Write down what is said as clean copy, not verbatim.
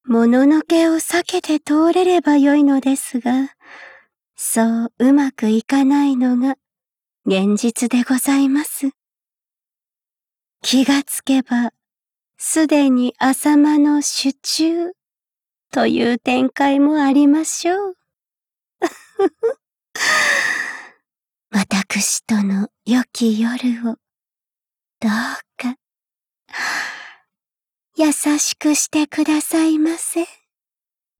もののけを避けて通れればよいのですが、そううまくいかないのが現実でございます。気がつけば、すでに浅間の手中という展開もありましょう。私との良き夜を、どうか、優しくしてくださいませ。